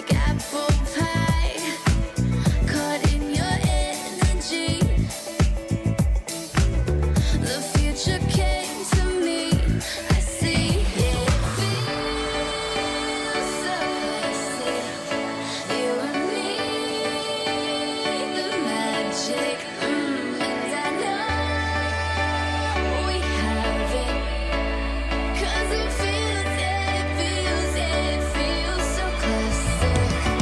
apple pie, caught in your energy. The future came to me. I see it feels so classic. You and me, the magic, and I know we have it. 'Cause it feels, yeah, it feels, yeah, it feels so classic.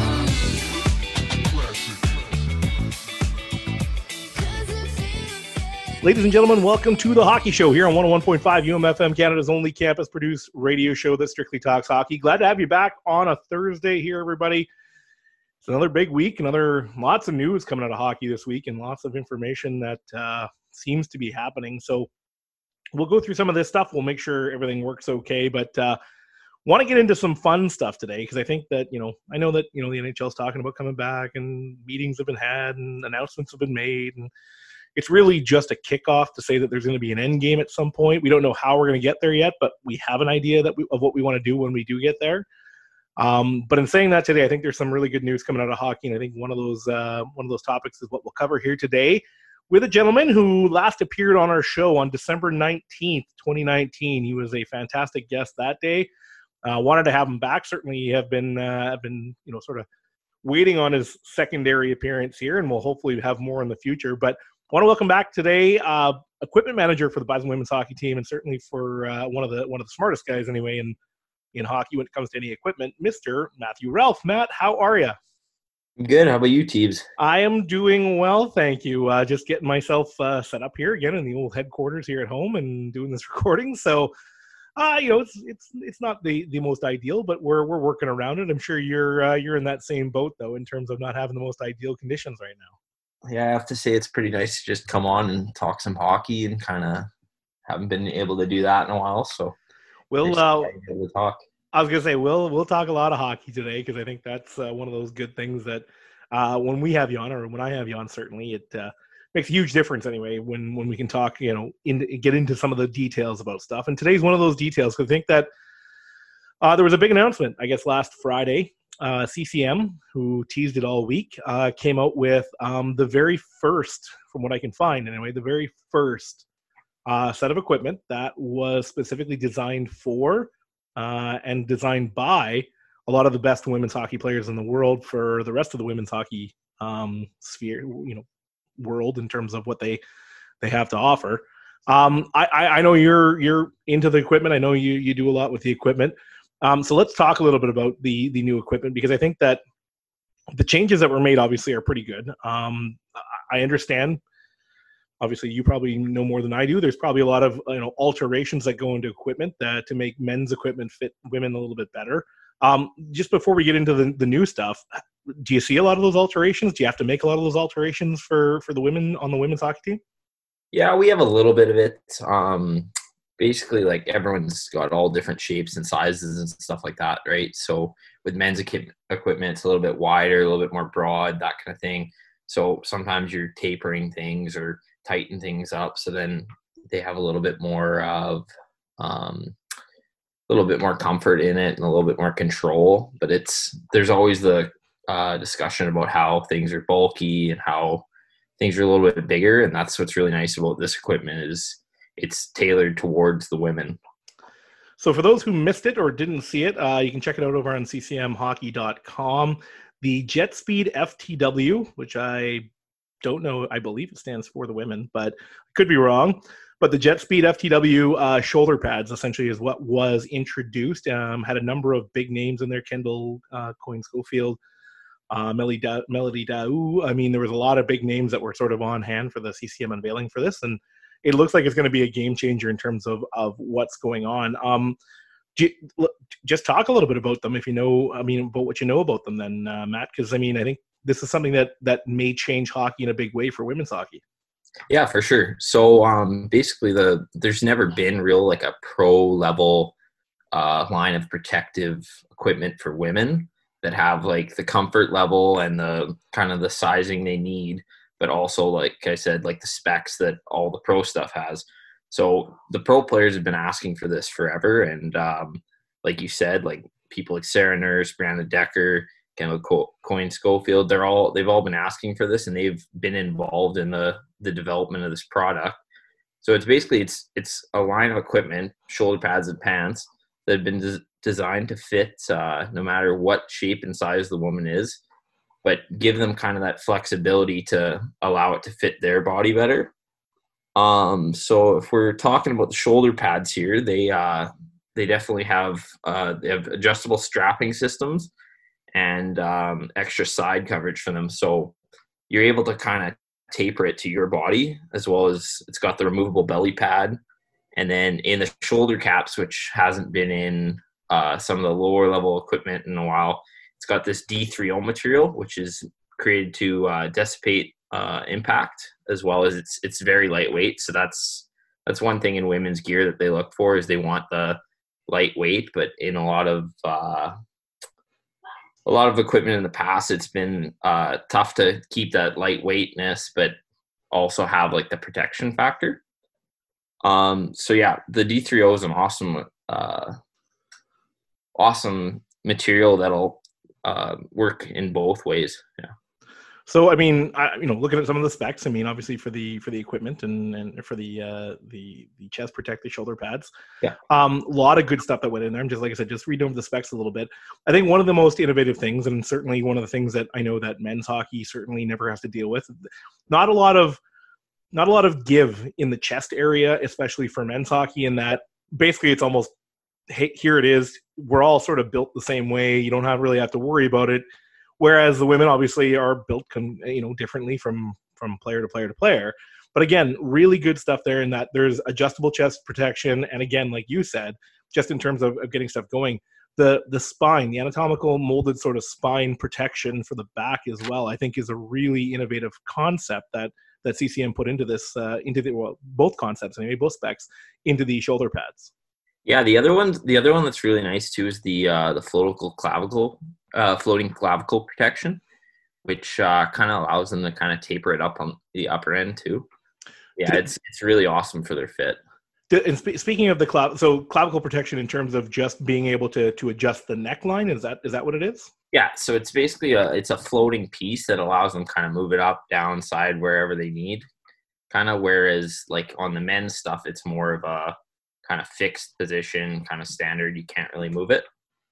'Cause it feels, yeah. Ladies and gentlemen, welcome to the Hockey Show here on 101.5 UMFM, Canada's only campus-produced radio show that strictly talks hockey. Glad to have you back on a Thursday here, everybody. It's another big week, lots of news coming out of hockey this week, and lots of information that seems to be happening. So we'll go through some of this stuff. We'll make sure everything works okay, but want to get into some fun stuff today because I think that, I know that, the NHL is talking about coming back and meetings have been had and announcements have been made, and it's really just a kickoff to say that there's going to be an end game at some point. We don't know how we're going to get there yet, but we have an idea of what we want to do when we do get there. But in saying that today, I think there's some really good news coming out of hockey, and I think one of those topics is what we'll cover here today with a gentleman who last appeared on our show on December 19th, 2019. He was a fantastic guest that day. Wanted to have him back. Certainly have been sort of waiting on his secondary appearance here, and we'll hopefully have more in the future. But I want to welcome back today equipment manager for the Bison women's hockey team, and certainly for one of the smartest guys anyway in hockey when it comes to any equipment, Mr. Matthew Ralph. Matt, how are you? Good. How about you, Teebs? I am doing well, thank you. Just getting myself set up here again in the old headquarters here at home and doing this recording. So, it's not the most ideal, but we're working around it. I'm sure you're in that same boat though, in terms of not having the most ideal conditions right now. Yeah, I have to say it's pretty nice to just come on and talk some hockey, and kind of haven't been able to do that in a while. So We'll we'll talk. I was gonna say we'll talk a lot of hockey today because I think that's one of those good things that when we have you on, or when I have you on, certainly it makes a huge difference anyway when we can talk, get into some of the details about stuff. And today's one of those details because I think that there was a big announcement, I guess, last Friday. CCM, who teased it all week, came out with the very first, from what I can find anyway, the very first set of equipment that was specifically designed for and designed by a lot of the best women's hockey players in the world for the rest of the women's hockey sphere, world in terms of what they have to offer. I know you're into the equipment. I know you do a lot with the equipment. So let's talk a little bit about the new equipment, because I think that the changes that were made obviously are pretty good. I understand. Obviously, you probably know more than I do. There's probably a lot of alterations that go into equipment to make men's equipment fit women a little bit better. Just before we get into the new stuff, do you see a lot of those alterations? Do you have to make a lot of those alterations for the women on the women's hockey team? Yeah, we have a little bit of it. Basically, like, everyone's got all different shapes and sizes and stuff like that, right? So with men's equipment, it's a little bit wider, a little bit more broad, that kind of thing. So sometimes you're tapering things or tighten things up, so then they have a little bit more of comfort in it and a little bit more control. But there's always the discussion about how things are bulky and how things are a little bit bigger, and that's what's really nice about this equipment is it's tailored towards the women. So for those who missed it or didn't see it, you can check it out over on ccmhockey.com. The JetSpeed FTW, which I don't know, I believe it stands for the women, but I could be wrong. But the JetSpeed FTW shoulder pads essentially is what was introduced. Had a number of big names in there: Kendall Coyne Schofield, Melody Daou. I mean, there was a lot of big names that were sort of on hand for the CCM unveiling for this, and it looks like it's going to be a game changer in terms of what's going on. Just talk a little bit about them, if you know, about what you know about them then, Matt, because, I think this is something that may change hockey in a big way for women's hockey. Yeah, for sure. So basically there's never been real like a pro level line of protective equipment for women that have like the comfort level and the kind of the sizing they need, but also, like I said, like the specs that all the pro stuff has. So the pro players have been asking for this forever. And like you said, like people like Sarah Nurse, Brianna Decker, Coyne Schofield. They've all been asking for this, and they've been involved in the development of this product. So it's basically it's a line of equipment, shoulder pads and pants that have been designed to fit no matter what shape and size the woman is, but give them kind of that flexibility to allow it to fit their body better. So if we're talking about the shoulder pads here, they definitely have they have adjustable strapping systems and extra side coverage for them. So you're able to kind of taper it to your body, as well as it's got the removable belly pad. And then in the shoulder caps, which hasn't been in some of the lower level equipment in a while, it's got this D3O material, which is created to dissipate impact, as well as it's very lightweight. So that's one thing in women's gear that they look for, is they want the lightweight. But in a lot of equipment in the past, it's been tough to keep that lightweightness, but also have like the protection factor. So yeah, the D3O is an awesome material that'll work in both ways. Yeah. So I mean, looking at some of the specs, I mean, obviously for the equipment and for the chest protective shoulder pads, yeah, a lot of good stuff that went in there. I'm just, like I said, just reading over the specs a little bit. I think one of the most innovative things, and certainly one of the things that I know that men's hockey certainly never has to deal with, not a lot of give in the chest area, especially for men's hockey, in that basically it's almost, hey, here it is. We're all sort of built the same way. You don't really have to worry about it. Whereas the women obviously are built, differently from player to player to player. But again, really good stuff there in that there's adjustable chest protection. And again, like you said, just in terms of getting stuff going, the spine, the anatomical molded sort of spine protection for the back as well, I think is a really innovative concept that CCM put into this, both concepts, anyway, both specs, into the shoulder pads. Yeah, the other one that's really nice too is the floating clavicle protection, which kind of allows them to kind of taper it up on the upper end too. Yeah, it's really awesome for their fit. And speaking of the clavicle protection in terms of just being able to adjust the neckline, is that what it is? Yeah, so it's basically it's a floating piece that allows them kind of move it up, down, side, wherever they need. Kind of, whereas like on the men's stuff, it's more of a kind of fixed position, kind of standard. You can't really move it.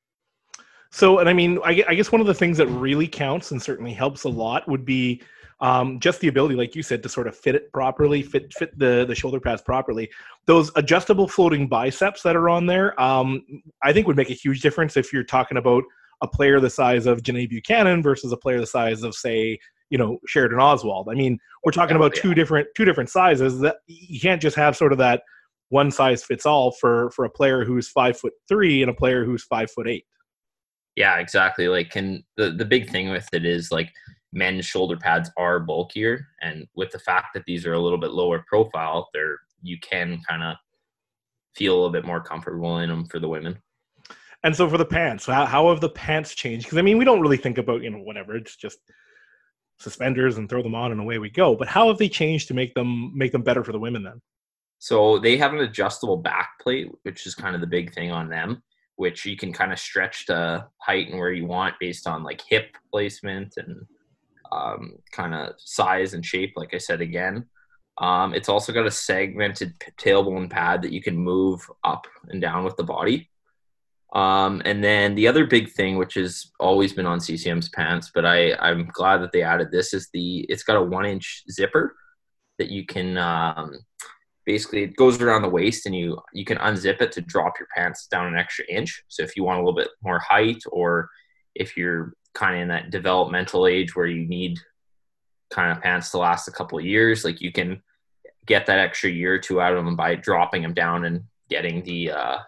So, and I mean, I guess one of the things that really counts and certainly helps a lot would be just the ability, like you said, to sort of fit it properly, fit the shoulder pads properly. Those adjustable floating biceps that are on there, I think would make a huge difference if you're talking about a player the size of Janae Buchanan versus a player the size of, say, Sheridan Oswald. I mean, we're talking about two different sizes. That you can't just have sort of that one size fits all for a player who's 5'3" and a player who's 5'8". Yeah, exactly. Like, and the big thing with it is like men's shoulder pads are bulkier, and with the fact that these are a little bit lower profile, you can kind of feel a little bit more comfortable in them for the women. And so for the pants, how have the pants changed? Because I mean, we don't really think about whatever, it's just suspenders and throw them on and away we go. But how have they changed to make them better for the women then? So they have an adjustable back plate, which is kind of the big thing on them, which you can kind of stretch to height and where you want based on like hip placement and kind of size and shape, like I said again. It's also got a segmented tailbone pad that you can move up and down with the body. And then the other big thing, which has always been on CCM's pants, but I'm glad that they added this, is it's got a 1-inch zipper that you can basically, it goes around the waist, and you can unzip it to drop your pants down an extra inch. So if you want a little bit more height, or if you're kind of in that developmental age where you need kind of pants to last a couple of years, like you can get that extra year or two out of them by dropping them down and getting the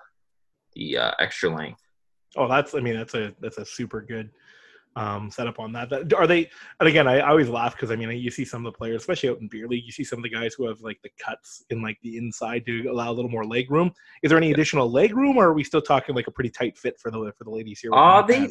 extra length. Oh, that's a super good setup on that. Are they? And again, I always laugh because I mean, you see some of the players, especially out in beer league, you see some of the guys who have like the cuts in like the inside to allow a little more leg room. Is there any additional leg room, or are we still talking like a pretty tight fit for the ladies here? I'm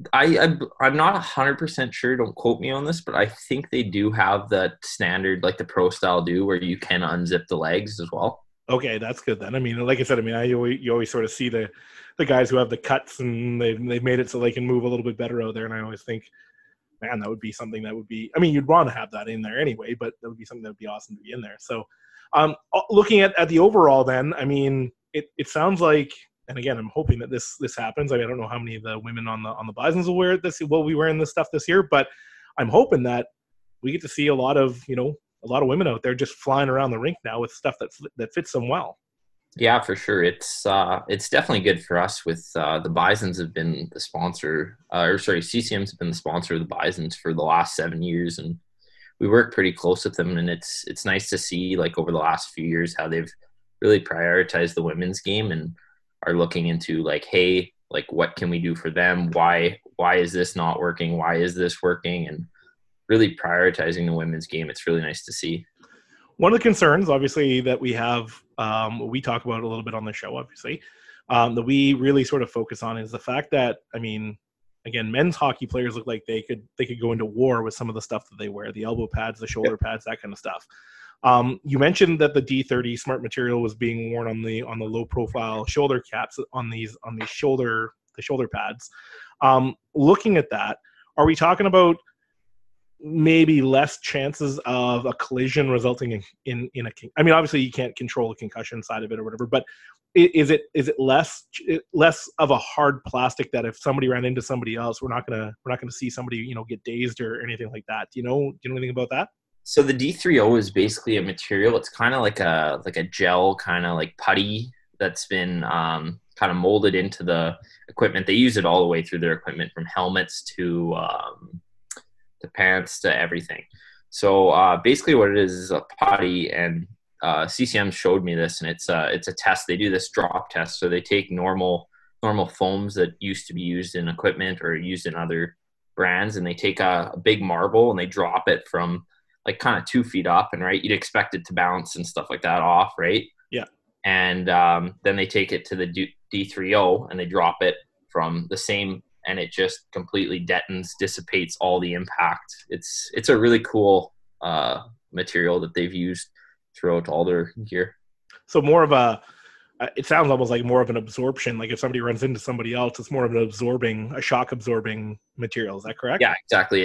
not 100% sure. Don't quote me on this, but I think they do have that standard, like the pro style do, where you can unzip the legs as well. Okay, that's good then. I mean, like I said, I mean, you always sort of see the guys who have the cuts and they've made it so they can move a little bit better out there. And I always think, man, that would be something that would be. I mean, you'd want to have that in there anyway, but that would be something that would be awesome to be in there. So, looking at the overall, then, I mean, it sounds like, and again, I'm hoping that this happens. I mean, I don't know how many of the women on the Bisons will be wearing this stuff this year, but I'm hoping that we get to see a lot of women out there just flying around the rink now with stuff that fits them well. Yeah, for sure. It's definitely good for us. With the Bisons have been the sponsor, CCM's have been the sponsor of the Bisons for the last 7 years, and we work pretty close with them. And it's nice to see, like, over the last few years how they've really prioritized the women's game and are looking into, like, hey, like, what can we do for them? Why is this not working? Why is this working? And really prioritizing the women's game. It's really nice to see. One of the concerns, obviously, that we have, we talk about a little bit on the show, obviously, that we really sort of focus on is the fact that, I mean, again, men's hockey players look like they could go into war with some of the stuff that they wear, the elbow pads, the shoulder pads, that kind of stuff. You mentioned that the D30 Smart material was being worn on the low profile shoulder caps on the shoulder pads. Looking at that, are we talking about maybe less chances of a collision resulting in a I mean, obviously you can't control the concussion side of it or whatever, but is it less of a hard plastic that if somebody ran into somebody else, we're not gonna see somebody get dazed or anything like that? Do you know anything about that? So the D3O is basically a material. It's kind of like a gel, kind of like putty that's been kind of molded into the equipment. They use it all the way through their equipment, from helmets to pants to everything. So basically what it is a putty, and CCM showed me this, and it's a test. They do this drop test. So they take normal foams that used to be used in equipment or used in other brands, and they take a big marble and they drop it from like kind of 2 feet up, and right, you'd expect it to bounce and stuff like that off, right? Yeah. And then they take it to the D3O and they drop it from the same, and it just completely dissipates all the impact. It's a really cool material that they've used throughout all their gear. So more of it sounds almost like more of an absorption. Like if somebody runs into somebody else, it's more of a shock absorbing material. Is that correct? Yeah, exactly.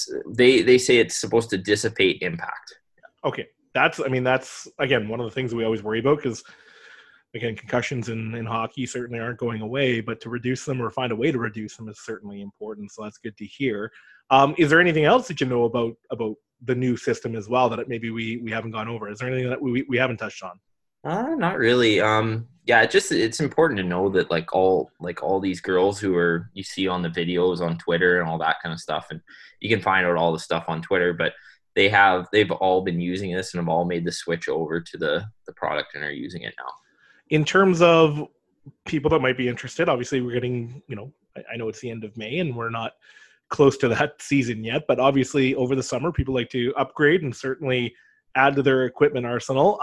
They say it's supposed to dissipate impact. Okay. That's again, one of the things we always worry about, because again, concussions in hockey certainly aren't going away, but to reduce them or find a way to reduce them is certainly important. So that's good to hear. Is there anything else that you know about the new system as well that maybe we haven't gone over? Is there anything that we haven't touched on? Not really. Yeah, it's important to know that like all these girls who you see on the videos on Twitter and all that kind of stuff, and you can find out all the stuff on Twitter, but they've all been using this and have all made the switch over to the product and are using it now. In terms of people that might be interested, obviously we're getting, I know it's the end of May and we're not close to that season yet, but obviously over the summer, people like to upgrade and certainly add to their equipment arsenal.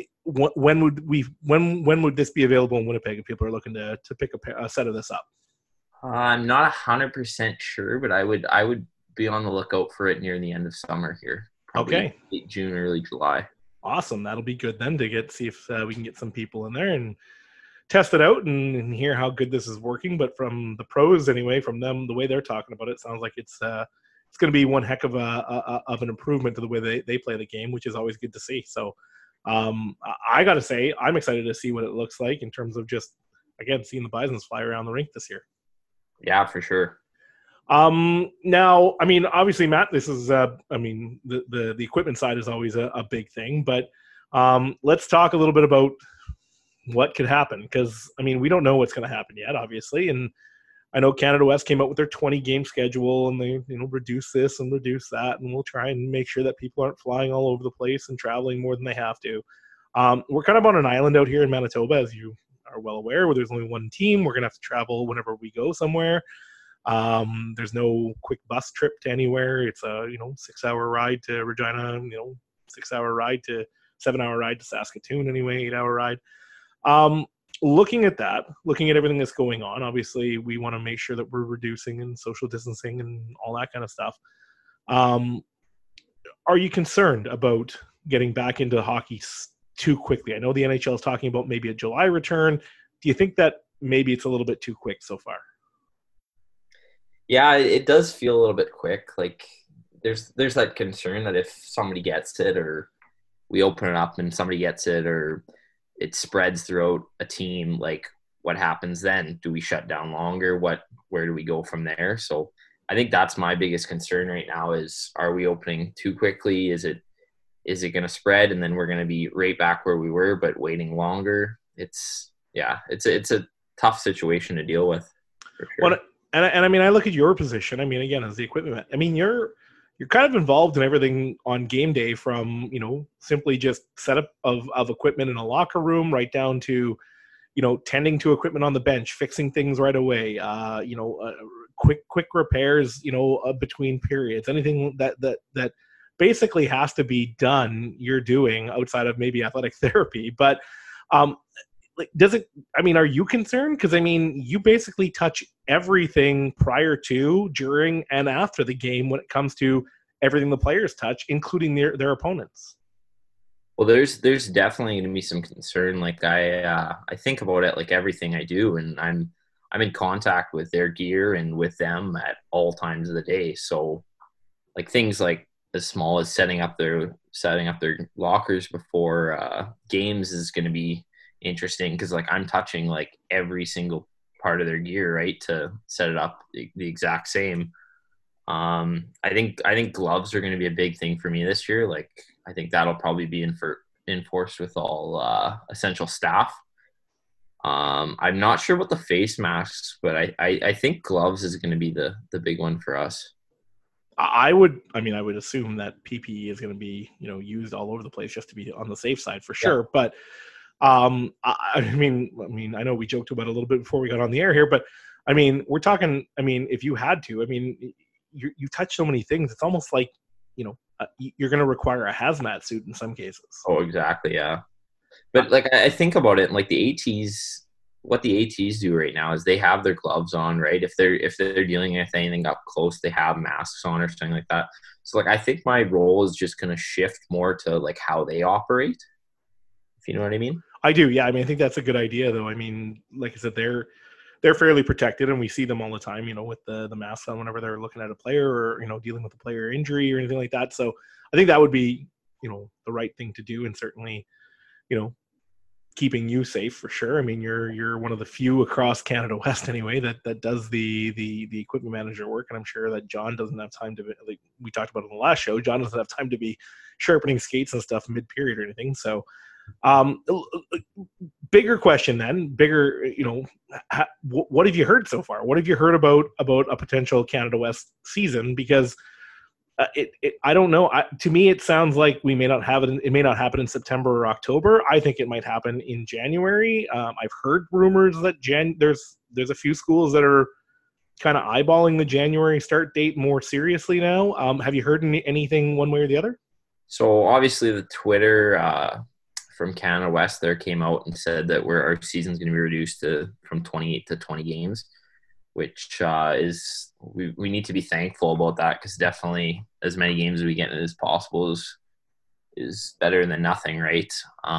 When would this be available in Winnipeg if people are looking to pick a set of this up? I'm not 100% sure, but I would be on the lookout for it near the end of summer here. Probably late June, early July. Awesome. That'll be good then to see if we can get some people in there and test it out and hear how good this is working. But from the pros anyway, from them, the way they're talking about it, sounds like it's going to be one heck of an improvement to the way they play the game, which is always good to see. So I got to say, I'm excited to see what it looks like in terms of just, again, seeing the Bisons fly around the rink this year. Yeah, for sure. Now, I mean, obviously, Matt, this is, the equipment side is always a big thing, but let's talk a little bit about what could happen, because, I mean, we don't know what's going to happen yet, obviously, and I know Canada West came out with their 20-game schedule, and they, reduce this and reduce that, and we'll try and make sure that people aren't flying all over the place and traveling more than they have to. We're kind of on an island out here in Manitoba, as you are well aware, where there's only one team. We're going to have to travel whenever we go somewhere. There's no quick bus trip to anywhere. It's a 6-hour ride to Regina, 6-hour ride to 7-hour ride to Saskatoon anyway, 8-hour ride. Looking at everything that's going on, obviously we want to make sure that we're reducing and social distancing and all that kind of stuff. Are you concerned about getting back into hockey too quickly? I know the NHL is talking about maybe a July return. Do you think that maybe it's a little bit too quick so far? Yeah, it does feel a little bit quick. Like there's that concern that if somebody gets it, or we open it up and somebody gets it, or it spreads throughout a team, like what happens then? Do we shut down longer? Where do we go from there? So I think that's my biggest concern right now is, are we opening too quickly? Is it going to spread and then we're going to be right back where we were, but waiting longer? It's a tough situation to deal with for sure. Well, and I mean, I look at your position. I mean, again, as the equipment, I mean, you're kind of involved in everything on game day, from, simply just setup of equipment in a locker room right down to, tending to equipment on the bench, fixing things right away, quick repairs, between periods, anything that basically has to be done, you're doing outside of maybe athletic therapy. But are you concerned? Because I mean, you basically touch everything prior to, during, and after the game when it comes to everything the players touch, including their opponents. Well, there's definitely going to be some concern. Like I think about it like everything I do, and I'm in contact with their gear and with them at all times of the day. So like things like as small as setting up their lockers before games is going to be interesting, because like I'm touching like every single part of their gear, right, to set it up the exact same. I think gloves are going to be a big thing for me this year. Like I think that'll probably be enforced with all essential staff. I'm not sure about the face masks, but I think gloves is going to be the big one for us. I would assume that PPE is going to be, used all over the place just to be on the safe side for sure. Yeah. But I mean, I know we joked about it a little bit before we got on the air here, but I mean, we're talking, I mean, if you had to, I mean, you touch so many things. It's almost like, you're going to require a hazmat suit in some cases. Oh, exactly. Yeah. But like, I think about it, like the ATs, what the ATs do right now is they have their gloves on, right? If they're dealing with anything up close, they have masks on or something like that. So like, I think my role is just going to shift more to like how they operate, if you know what I mean. I do. Yeah. I mean, I think that's a good idea though. I mean, like I said, they're fairly protected, and we see them all the time, with the masks on whenever they're looking at a player or, dealing with a player injury or anything like that. So I think that would be, the right thing to do, and certainly, keeping you safe for sure. I mean, you're one of the few across Canada West anyway that does the equipment manager work, and I'm sure that John doesn't have time to, like we talked about in the last show, John doesn't have time to be sharpening skates and stuff mid-period or anything. So bigger question then, what have you heard so far? What have you heard about a potential Canada West season? Because I don't know. To me, it sounds like we may not have it. It may not happen in September or October. I think it might happen in January. I've heard rumors that there's a few schools that are kind of eyeballing the January start date more seriously now. Have you heard anything one way or the other? So obviously the Twitter from Canada West there came out and said that our season's going to be reduced from 28 to 20 games, which is we need to be thankful about that, because definitely as many games as we get in as possible is better than nothing, right?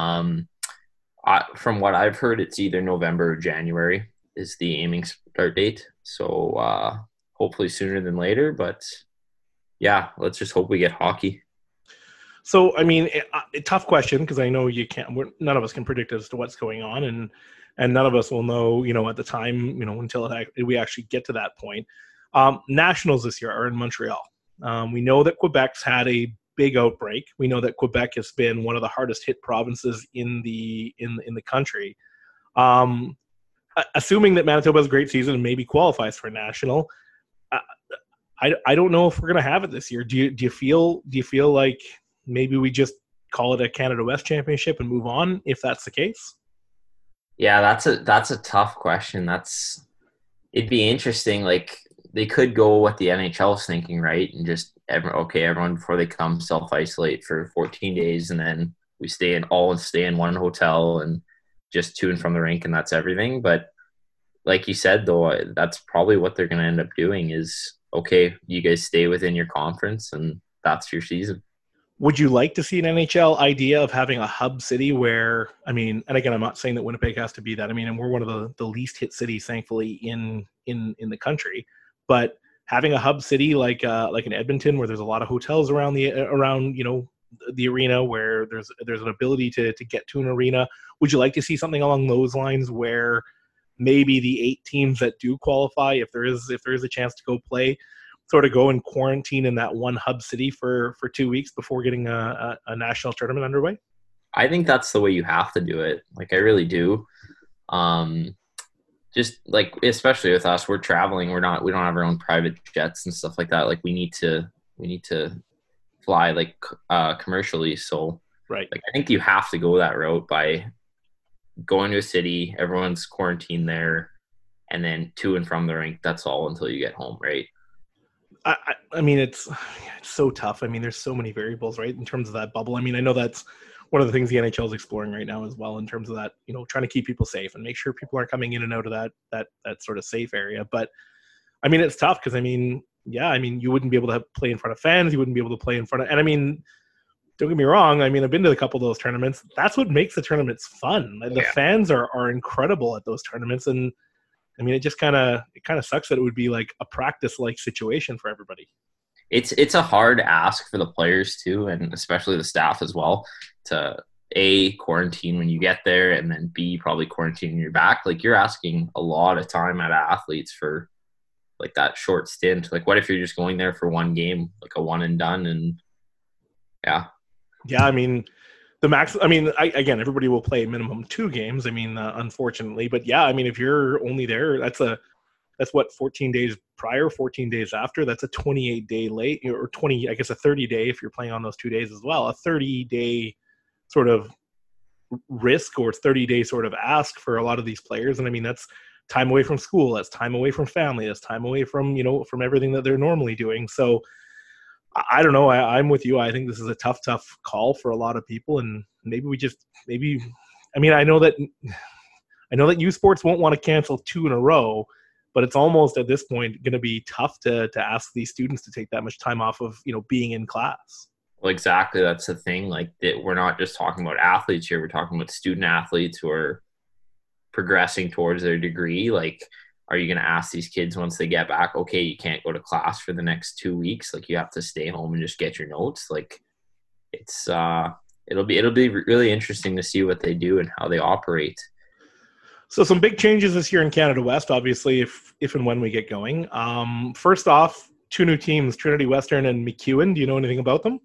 From what I've heard, it's either November or January is the aiming start date. So hopefully sooner than later, but yeah, let's just hope we get hockey. So, I mean, a tough question, because I know none of us can predict as to what's going on, and none of us will know, at the time, until we actually get to that point. Nationals this year are in Montreal. We know that Quebec's had a big outbreak. We know that Quebec has been one of the hardest hit provinces in the country. Assuming that Manitoba has a great season and maybe qualifies for a national, I don't know if we're going to have it this year. Do you feel like maybe we just call it a Canada West championship and move on if that's the case? Yeah, that's a tough question. It'd be interesting. Like they could go what the NHL is thinking, right? And just everyone before they come self-isolate for 14 days, and then we stay in one hotel and just to and from the rink, and that's everything. But like you said, though, that's probably what they're going to end up doing is, okay, you guys stay within your conference and that's your season. Would you like to see an NHL idea of having a hub city where, I mean, and again, I'm not saying that Winnipeg has to be that. I mean, and we're one of the least hit cities, thankfully, in the country. But having a hub city like in Edmonton, where there's a lot of hotels around the arena, where there's an ability to get to an arena. Would you like to see something along those lines where maybe the 8 teams that do qualify, if there is a chance to go play, sort of go and quarantine in that one hub city for 2 weeks before getting a national tournament underway? I think that's the way you have to do it. Like, I really do. Just like, especially with us, we're traveling. We don't have our own private jets and stuff like that. Like, we need to fly like commercially. So right. Like, I think you have to go that route by going to a city, everyone's quarantined there, and then to and from the rink. That's all until you get home, right? I mean, it's so tough. I mean, there's so many variables, right, in terms of that bubble. I mean, I know that's one of the things the NHL is exploring right now as well, in terms of that, trying to keep people safe and make sure people aren't coming in and out of that sort of safe area. But I mean, it's tough because, I mean, yeah, I mean, you wouldn't be able to play in front of fans. You wouldn't be able to play in front of, and I mean, don't get me wrong. I mean, I've been to a couple of those tournaments. That's what makes the tournaments fun. The fans are incredible at those tournaments. And I mean, it kind of sucks that it would be like a practice-like situation for everybody. It's a hard ask for the players too, and especially the staff as well, to A, quarantine when you get there, and then B, probably quarantine when you're back. Like, you're asking a lot of time out of athletes for like that short stint. Like, what if you're just going there for one game, like a one and done? And yeah, I mean, the max, I mean, again, everybody will play minimum 2 games. I mean, unfortunately, but yeah, I mean, if you're only there, that's what, 14 days prior, 14 days after, that's a 28-day late, or 20, I guess a 30-day if you're playing on those 2 days as well, a 30-day sort of risk or 30-day sort of ask for a lot of these players. And I mean, that's time away from school, that's time away from family, that's time away from, from everything that they're normally doing. So I don't know. I'm with you. I think this is a tough call for a lot of people, and maybe I mean, I know that U Sports won't want to cancel 2 in a row, but it's almost at this point going to be tough to ask these students to take that much time off of, being in class. Well, exactly. That's the thing. Like, that we're not just talking about athletes here. We're talking about student athletes who are progressing towards their degree. Like, are you going to ask these kids once they get back, okay, you can't go to class for the next 2 weeks. Like, you have to stay home and just get your notes. Like, it's it'll be really interesting to see what they do and how they operate. So some big changes this year in Canada West, obviously, if and when we get going. First off, 2 new teams, Trinity Western and MacEwan. Do you know anything about them?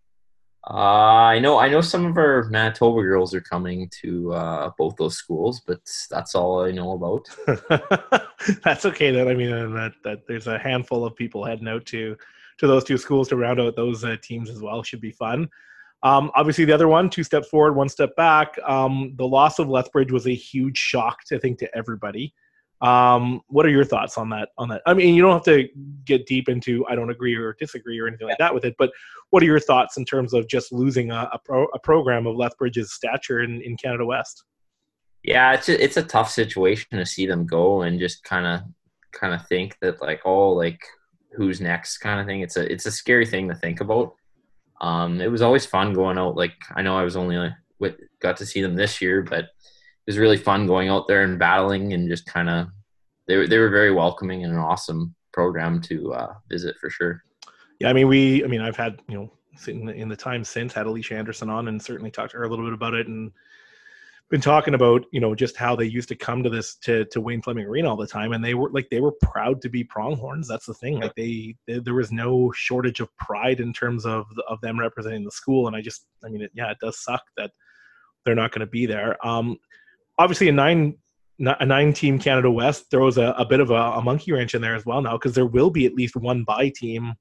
I know some of our Manitoba girls are coming to both those schools, but that's all I know about. That's okay then. I mean, that there's a handful of people heading out to those 2 schools to round out those teams as well. Should be fun. Obviously, the other one, 2 steps forward, 1 step back. The loss of Lethbridge was a huge shock, I think, to everybody. What are your thoughts on that? I mean, you don't have to get deep into I don't agree or disagree or anything like that with it, but what are your thoughts in terms of just losing a program of Lethbridge's stature in Canada West? Yeah, it's a tough situation to see them go and just kind of think that, like, oh, like, who's next kind of thing. It's a scary thing to think about. It was always fun going out. Like, I know I was only got to see them this year, but it was really fun going out there and battling, and just kind of they were very welcoming and an awesome program to visit for sure. Yeah, I mean, I've had, in the time since, had Alicia Anderson on and certainly talked to her a little bit about it, and been talking about, just how they used to come to this to Wayne Fleming Arena all the time, and they were proud to be pronghorns. That's the thing. Like, there was no shortage of pride in terms of them representing the school, and it does suck that they're not going to be there. Obviously, a 9-team Canada West throws a bit of a monkey wrench in there as well now, because there will be at least one bye team,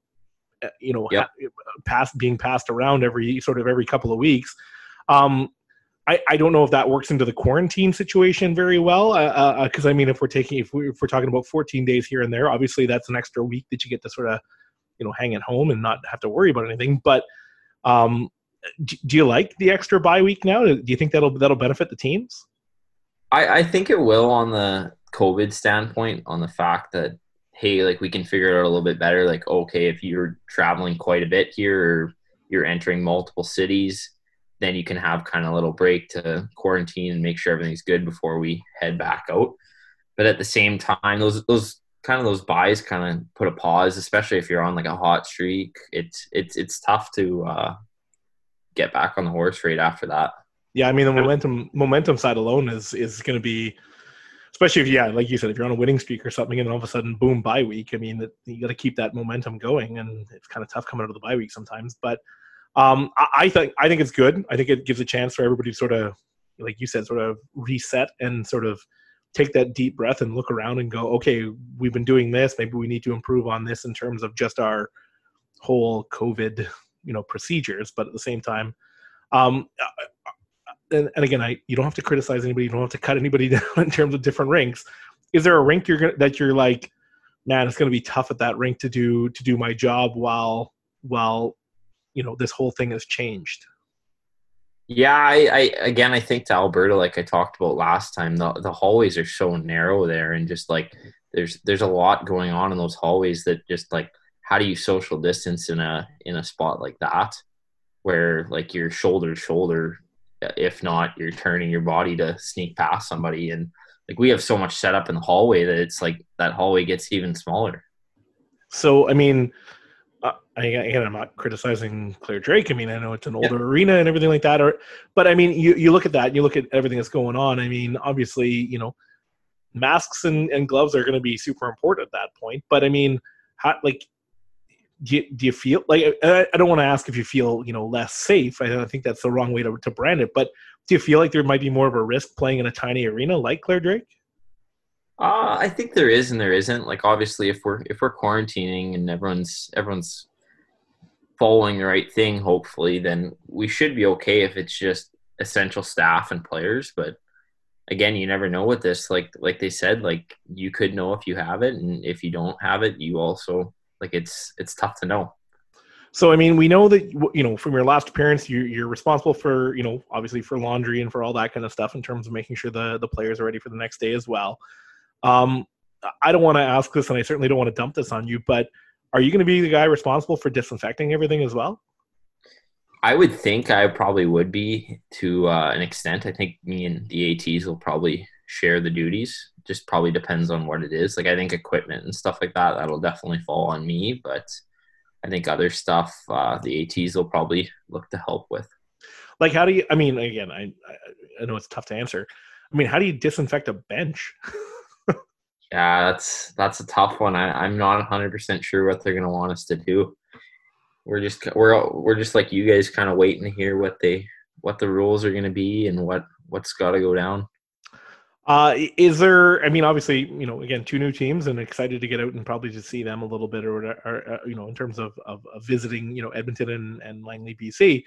being passed around every couple of weeks. I don't know if that works into the quarantine situation very well, because I mean, if we're talking about 14 days here and there, obviously that's an extra week that you get to sort of hang at home and not have to worry about anything. But do you like the extra bye week now? Do you think that'll benefit the teams? I think it will, on the COVID standpoint, on the fact that, hey, like, we can figure it out a little bit better. Like, okay, if you're traveling quite a bit here, or you're entering multiple cities, then you can have kind of a little break to quarantine and make sure everything's good before we head back out. But at the same time, those buys kind of put a pause, especially if you're on like a hot streak. It's tough to get back on the horse right after that. Yeah, I mean the momentum side alone is going to be, especially if like you said, if you're on a winning streak or something, and then all of a sudden boom, bye week. I mean, you got to keep that momentum going, and it's kind of tough coming out of the bye week sometimes. But I think it's good. I think it gives a chance for everybody to sort of, like you said, sort of reset and sort of take that deep breath and look around and go, okay, we've been doing this. Maybe we need to improve on this in terms of just our whole COVID, procedures. But at the same time, and again, you don't have to criticize anybody. You don't have to cut anybody down in terms of different rinks. Is there a rink that you're like, man, it's going to be tough at that rink to do my job while this whole thing has changed? Yeah, I think to Alberta, like I talked about last time, the hallways are so narrow there, and just like there's a lot going on in those hallways that just like, how do you social distance in a spot like that, where like you're shoulder to shoulder, if not you're turning your body to sneak past somebody, and like we have so much set up in the hallway that it's like that hallway gets even smaller. So I mean, again, I'm not criticizing Claire Drake. I mean, I know it's an older arena and everything like that. But I mean, you look at that and you look at everything that's going on. I mean, obviously, masks and gloves are going to be super important at that point. But I mean, how, like, do you feel like, I don't want to ask if you feel, less safe. I think that's the wrong way to brand it. But do you feel like there might be more of a risk playing in a tiny arena like Claire Drake? I think there is and there isn't. Like, obviously, if we're quarantining and everyone's following the right thing, hopefully, then we should be okay if it's just essential staff and players. But again, you never know with this. Like they said, like you could know if you have it, and if you don't have it, you also like it's tough to know. So, I mean, we know that, from your last appearance, you're responsible for, obviously for laundry and for all that kind of stuff in terms of making sure the players are ready for the next day as well. I don't want to ask this, and I certainly don't want to dump this on you, but are you going to be the guy responsible for disinfecting everything as well? I would think I probably would be to an extent. I think me and the ATs will probably share the duties. Just probably depends on what it is. Like, I think equipment and stuff like that, that'll definitely fall on me, but I think other stuff, the ATs will probably look to help with. Like, how do you, I mean, again, I know it's tough to answer. I mean, how do you disinfect a bench? Yeah, that's a tough one. I'm not 100% sure what they're going to want us to do. We're just like you guys, kind of waiting to hear what the rules are going to be and what's got to go down. Is there, I mean, obviously, again, two new teams, and excited to get out and probably to see them a little bit, or in terms of visiting, Edmonton and Langley, BC.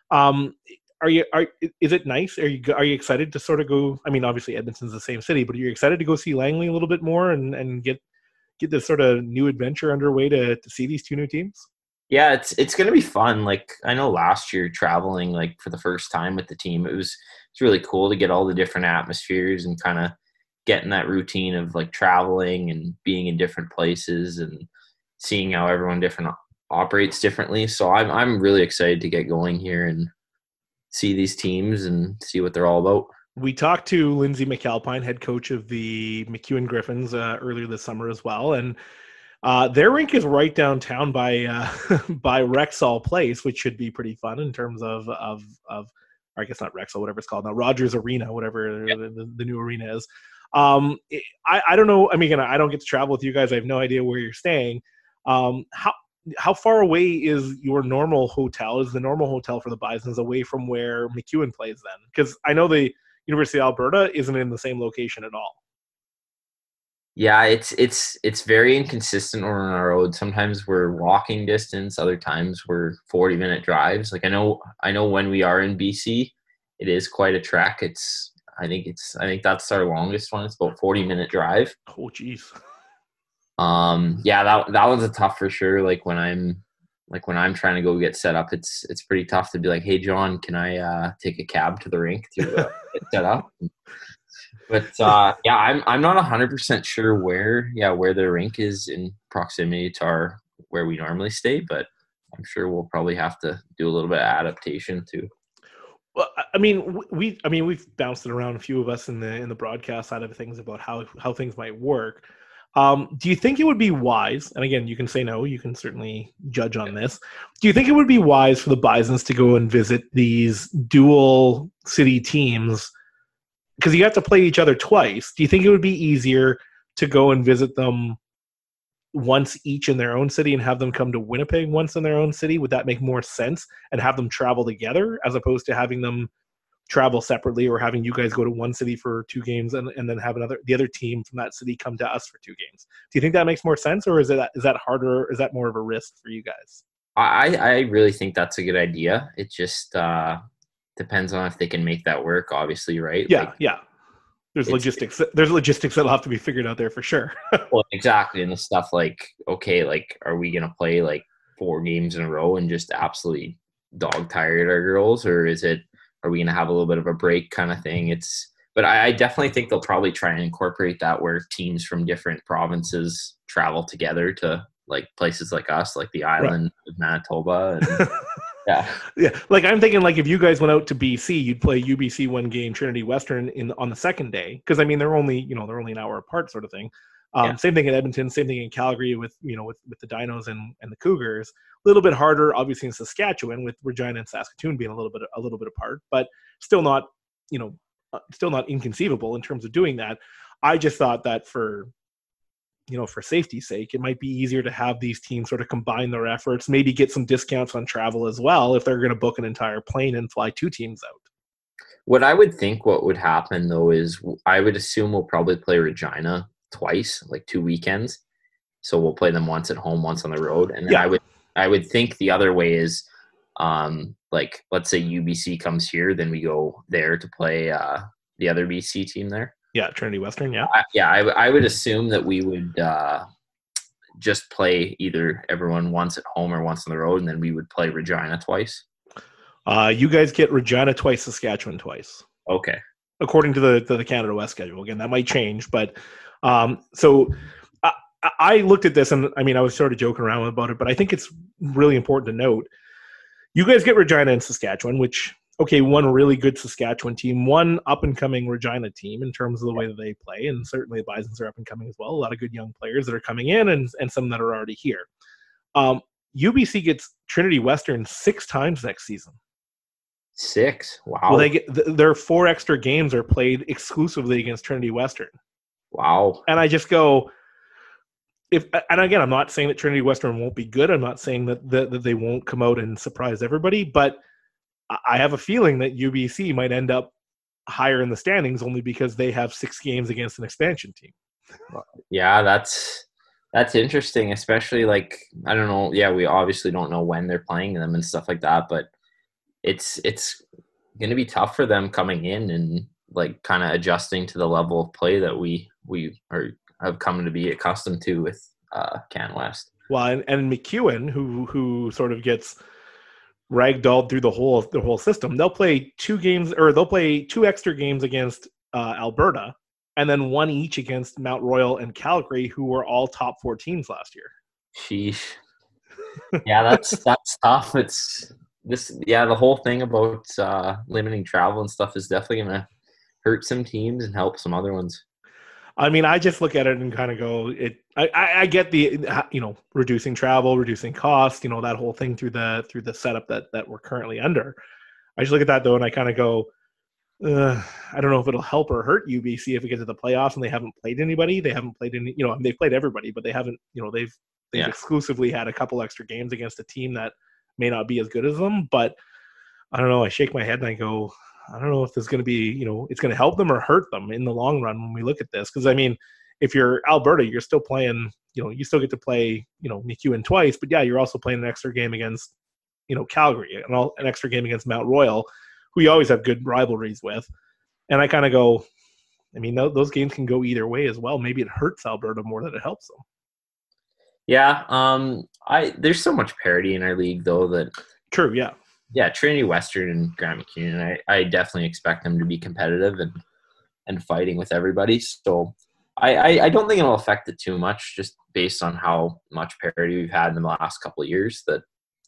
Is it nice? Are you excited to sort of go? I mean, obviously Edmonton's the same city, but are you excited to go see Langley a little bit more and get this sort of new adventure underway to see these two new teams? Yeah, it's going to be fun. Like, I know last year traveling, like for the first time with the team, it's really cool to get all the different atmospheres and kind of get in that routine of like traveling and being in different places and seeing how everyone operates differently. So I'm really excited to get going here and see these teams and see what they're all about. We talked to Lindsay McAlpine, head coach of the McEwen Griffins, earlier this summer as well, and their rink is right downtown by by Rexall Place, which should be pretty fun in terms of or I guess not Rexall, whatever it's called now, Rogers Arena, whatever the new arena is. I don't know. I mean, again, I don't get to travel with you guys. I have no idea where you're staying. How far away is your normal hotel? Is the normal hotel for the Bisons away from where McEwen plays then? Because I know the University of Alberta isn't in the same location at all. Yeah, it's very inconsistent on our road. Sometimes we're walking distance, other times we're 40-minute drives. Like I know when we are in BC, it is quite a trek. I think that's our longest one. It's about 40-minute drive. Oh geez. Yeah, that one's a tough for sure. Like when I'm trying to go get set up, it's pretty tough to be like, hey John, can I take a cab to the rink to get set up? But yeah, I'm not 100% sure where the rink is in proximity to where we normally stay, but I'm sure we'll probably have to do a little bit of adaptation too. Well, I mean, we've bounced it around, a few of us in the broadcast side of things, about how things might work. Do you think it would be wise? And again, you can say no. You can certainly judge on this. Do you think it would be wise for the Bisons to go and visit these dual city teams? Because you have to play each other twice. Do you think it would be easier to go and visit them once each in their own city and have them come to Winnipeg once in their own city? Would that make more sense, and have them travel together as opposed to having them travel separately, or having you guys go to one city for 2 games and then have the other team from that city come to us for 2 games? Do you think that makes more sense, or is that harder? Is that more of a risk for you guys? I really think that's a good idea. It just depends on if they can make that work, obviously, right? Yeah, yeah. There's logistics. There's logistics that'll have to be figured out there for sure. Well, exactly. And the stuff like, okay, like, are we going to play like 4 games in a row and just absolutely dog tired our girls? Or are we going to have a little bit of a break kind of thing? But I definitely think they'll probably try and incorporate that, where teams from different provinces travel together to like places like us, like the island of Manitoba. And yeah. Like, I'm thinking, like, if you guys went out to BC, you'd play UBC one game, Trinity Western on the second day, because I mean they're only an hour apart, sort of thing. Same thing in Edmonton, same thing in Calgary with the Dinos and the Cougars. A little bit harder, obviously, in Saskatchewan, with Regina and Saskatoon being a little bit apart, but still not inconceivable in terms of doing that. I just thought that for safety's sake, it might be easier to have these teams sort of combine their efforts, maybe get some discounts on travel as well if they're going to book an entire plane and fly 2 teams out. What I would think what would happen, though, is I would assume we'll probably play Regina twice, like 2 weekends. So we'll play them once at home, once on the road. And then I would think the other way is, like, let's say UBC comes here, then we go there to play the other BC team there. Yeah, Trinity Western, yeah. I would assume that we would just play either everyone once at home or once on the road, and then we would play Regina twice. You guys get Regina twice, Saskatchewan twice. Okay. According to the Canada West schedule. Again, that might change, but so I looked at this, and I mean, I was sort of joking around about it, but I think it's really important to note. You guys get Regina and Saskatchewan, which, okay, one really good Saskatchewan team, one up-and-coming Regina team in terms of the way that they play, and certainly the Bisons are up-and-coming as well. A lot of good young players that are coming in, and some that are already here. UBC gets Trinity Western 6 times next season. 6? Wow. Well, they get their 4 extra games are played exclusively against Trinity Western. Wow. And I just go, and again, I'm not saying that Trinity Western won't be good. I'm not saying that they won't come out and surprise everybody, but I have a feeling that UBC might end up higher in the standings only because they have 6 games against an expansion team. Yeah, that's interesting, especially, like, I don't know. Yeah, we obviously don't know when they're playing them and stuff like that, but it's going to be tough for them coming in and, like, kind of adjusting to the level of play that we have come to be accustomed to with Can West. Well, and McEwen, who sort of gets ragdolled through the whole system, they'll play 2 games, or they'll play 2 extra games against Alberta, and then 1 each against Mount Royal and Calgary, who were all top 4 teams last year. Sheesh. Yeah, that's tough. The whole thing about limiting travel and stuff is definitely going to hurt some teams and help some other ones. I mean, I just look at it and kind of go, I get the, reducing travel, reducing cost, that whole thing through the setup that we're currently under. I just look at that, though, and I kind of go, I don't know if it'll help or hurt UBC if we get to the playoffs and they haven't played anybody. They haven't played any, they've played everybody, but they haven't, they've exclusively had a couple extra games against a team that may not be as good as them. But I don't know. I shake my head and I go, I don't know if there's going to be, it's going to help them or hurt them in the long run when we look at this. Because, I mean, if you're Alberta, you're still playing, you still get to play, McEwen twice. But, yeah, you're also playing an extra game against, Calgary, and an extra game against Mount Royal, who you always have good rivalries with. And I kind of go, I mean, those games can go either way as well. Maybe it hurts Alberta more than it helps them. Yeah, there's so much parity in our league, though, that... True, yeah. Yeah, Trinity Western and Grant McEwen, I definitely expect them to be competitive and fighting with everybody. So I don't think it'll affect it too much, just based on how much parity we've had in the last couple of years. That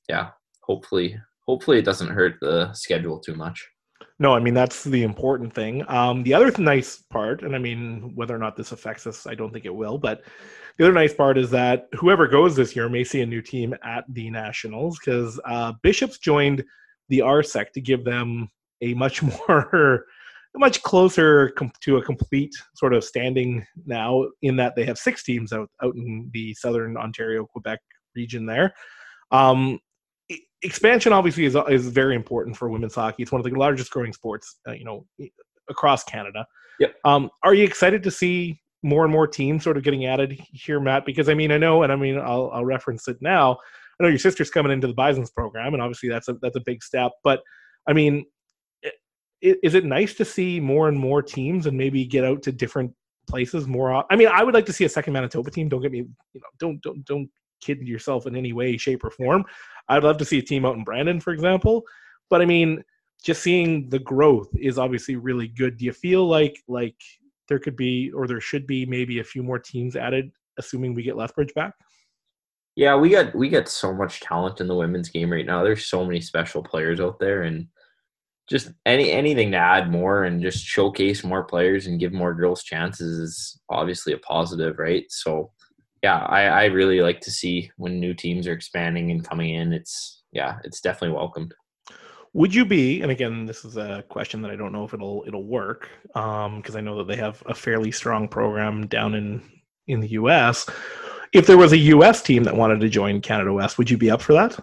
yeah, hopefully it doesn't hurt the schedule too much. No, I mean, that's the important thing. The other nice part, and I mean, whether or not this affects us, I don't think it will, but the other nice part is that whoever goes this year may see a new team at the Nationals, because Bishops joined the RSEC to give them a much more, much closer to a complete sort of standing now, in that they have 6 teams out in the southern Ontario, Quebec region there. Expansion obviously is very important for women's hockey. It's one of the largest growing sports, across Canada. Yep. Are you excited to see more and more teams sort of getting added here, Matt? Because I mean, I know, and I mean, I'll reference it now. I know your sister's coming into the Bisons program, and obviously that's a big step. But I mean, is it nice to see more and more teams and maybe get out to different places more? I mean, I would like to see a second Manitoba team. Don't get me, don't kid yourself in any way, shape, or form. I'd love to see a team out in Brandon, for example. But I mean, just seeing the growth is obviously really good. Do you feel like there could be, or there should be, maybe a few more teams added, assuming we get Lethbridge back? Yeah, we got so much talent in the women's game right now. There's so many special players out there, and just anything to add more and just showcase more players and give more girls chances is obviously a positive, right? So yeah, I really like to see when new teams are expanding and coming in. It's definitely welcomed. Would you be, and again, this is a question that I don't know if it'll work, because I know that they have a fairly strong program down in the US. If there was a US team that wanted to join Canada West, would you be up for that?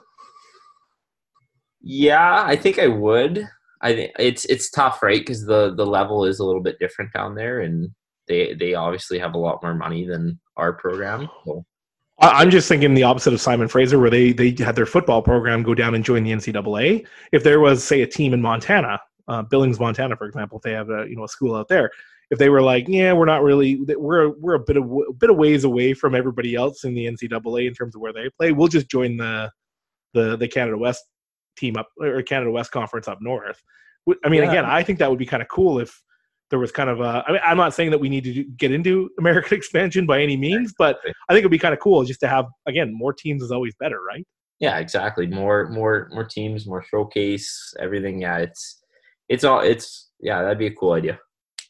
Yeah, I think I would. I think it's tough, right? Because the level is a little bit different down there, and they obviously have a lot more money than our program. So. I'm just thinking the opposite of Simon Fraser, where they had their football program go down and join the NCAA. If there was, say, a team in Montana, Billings, Montana, for example, if they have a school out there, if they were like, yeah, we're not really, we're a bit of ways away from everybody else in the NCAA in terms of where they play, we'll just join the Canada West team up, or Canada West Conference up north. I mean, Again, I think that would be kind of cool if there was kind of a, I mean, I'm not saying that we need to get into American expansion by any means, but I think it'd be kind of cool just to have, again, more teams is always better, right? Yeah, exactly. More teams, more showcase, everything. Yeah, that'd be a cool idea.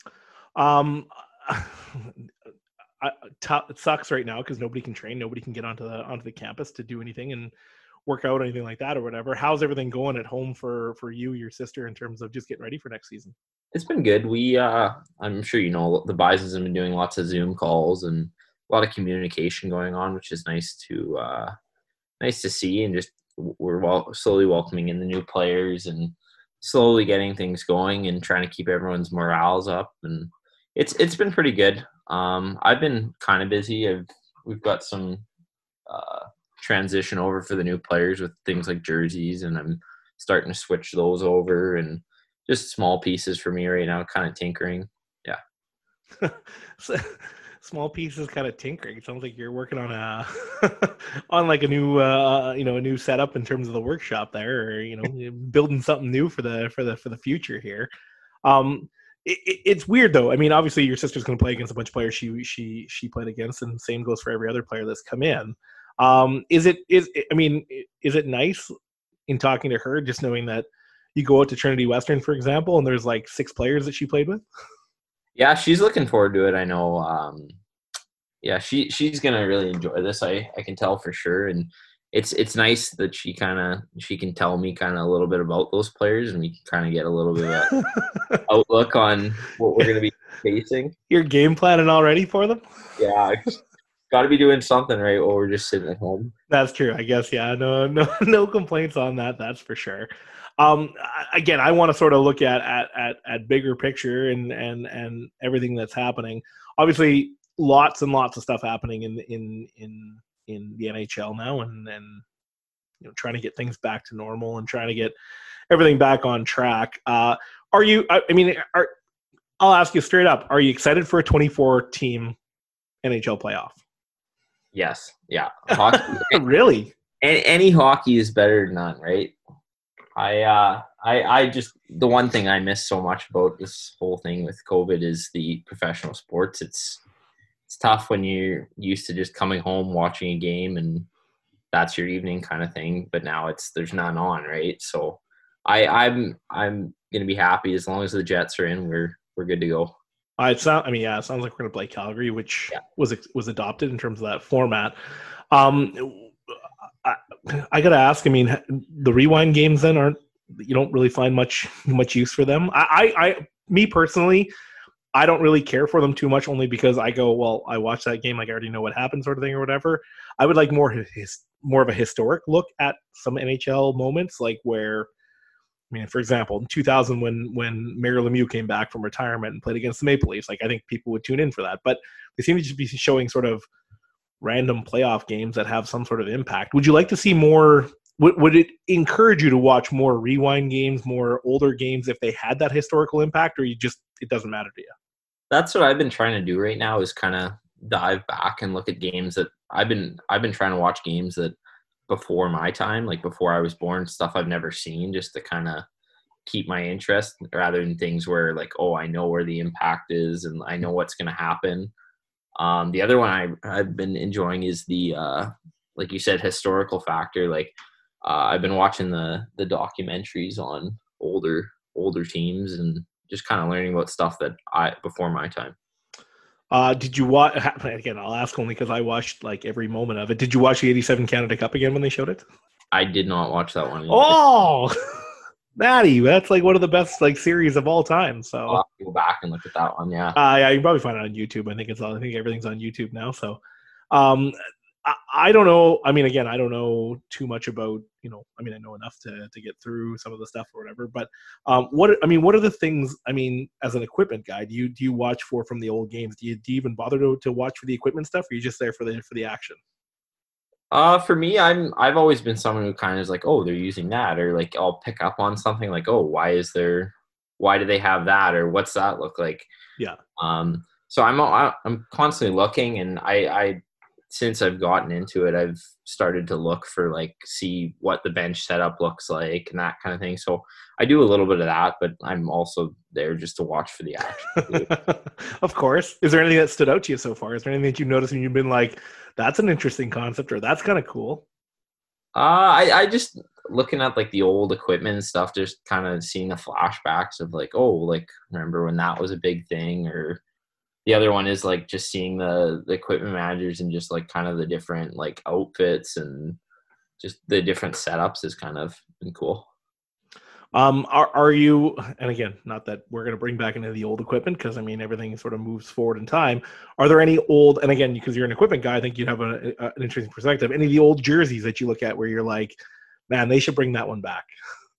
It sucks right now because nobody can train, nobody can get onto the campus to do anything and work out, anything like that or whatever. How's everything going at home for you, your sister, in terms of just getting ready for next season? It's been good. We, I'm sure the Bisons have been doing lots of Zoom calls and a lot of communication going on, which is nice to see. And just we're slowly welcoming in the new players and slowly getting things going and trying to keep everyone's morales up. And it's been pretty good. I've been kind of busy. We've got some transition over for the new players with things like jerseys, and I'm starting to switch those over and just small pieces for me right now, kind of tinkering. Yeah. Small pieces, kind of tinkering. It sounds like you're working on on like a new a new setup in terms of the workshop there, or building something new for the future here. It's weird though. I mean, obviously your sister's going to play against a bunch of players she played against, and same goes for every other player that's come in. Is it nice in talking to her, just knowing that you go out to Trinity Western, for example, and there's like 6 players that she played with? Yeah, she's looking forward to it. I know. She's gonna really enjoy this. I can tell for sure, and it's nice that she can tell me kind of a little bit about those players, and we can kind of get a little bit of outlook on what we're gonna be facing. You're game planning already for them? Yeah. Got to be doing something, right? While we're just sitting at home. That's true, I guess. Yeah, no complaints on that. That's for sure. Again, I want to sort of look at bigger picture and everything that's happening. Obviously, lots and lots of stuff happening in the NHL now, and trying to get things back to normal and trying to get everything back on track. Are you? I'll ask you straight up. Are you excited for a 24-team NHL playoff? Yes. Yeah. Hockey. Really? Any hockey is better than none, right? I just, the one thing I miss so much about this whole thing with COVID is the professional sports. It's tough when you're used to just coming home, watching a game, and that's your evening kind of thing. But now there's none on, right? So I'm gonna be happy as long as the Jets are in. We're good to go. It sounds like we're going to play Calgary, which Yeah. was adopted in terms of that format. Um, I got to ask. I mean, the rewind games then you don't really find much use for them. Me personally, I don't really care for them too much, only because I go, well, I watch that game, like I already know what happened, sort of thing, or whatever. I would like more of a historic look at some NHL moments, like where. I mean, for example, in 2000, when Mario Lemieux came back from retirement and played against the Maple Leafs, like I think people would tune in for that. But they seem to just be showing sort of random playoff games that have some sort of impact. Would you like to see more? Would it encourage you to watch more rewind games, more older games, if they had that historical impact, or it doesn't matter to you? That's what I've been trying to do right now, is kind of dive back and look at games that I've been trying to watch games that before my time, like before I was born, stuff I've never seen, just to kind of keep my interest, rather than things where like, oh, I know where the impact is and I know what's going to happen. The other one I've been enjoying is the, like you said, historical factor. Like I've been watching the documentaries on older teams and just kind of learning about stuff that before my time. Did you watch? Again, I'll ask only because I watched like every moment of it. Did you watch the '87 Canada Cup again when they showed it? I did not watch that one. Oh, Maddie, that's like one of the best like series of all time. So I'll have to go back and look at that one. Yeah. Yeah, you can probably find it on YouTube. I think everything's on YouTube now. So, I don't know. I mean, again, I don't know too much about, I mean, I know enough to get through some of the stuff or whatever, but what are the things, I mean, as an equipment guy, do you watch from the old games? Do you even bother to watch for the equipment stuff, or are you just there for the action? For me, I've always been someone who kind of is like, oh, they're using that, or like I'll pick up on something like, oh, why do they have that, or what's that look like? Yeah. So I'm constantly looking, and I since I've gotten into it, I've started to look for like, see what the bench setup looks like and that kind of thing. So I do a little bit of that, but I'm also there just to watch for the action. Of course. Is there anything that stood out to you so far? Is there anything that you've noticed and you've been like, that's an interesting concept, or that's kind of cool? I just looking at like the old equipment and stuff, just kind of seeing the flashbacks of like, oh, like remember when that was a big thing, or the other one is like just seeing the equipment managers and just like kind of the different like outfits and just the different setups is kind of been cool. Are you, and again, not that we're going to bring back into the old equipment, because I mean, everything sort of moves forward in time. Are there any old, and again, because you're an equipment guy, I think you'd have an interesting perspective, any of the old jerseys that you look at where you're like, man, they should bring that one back?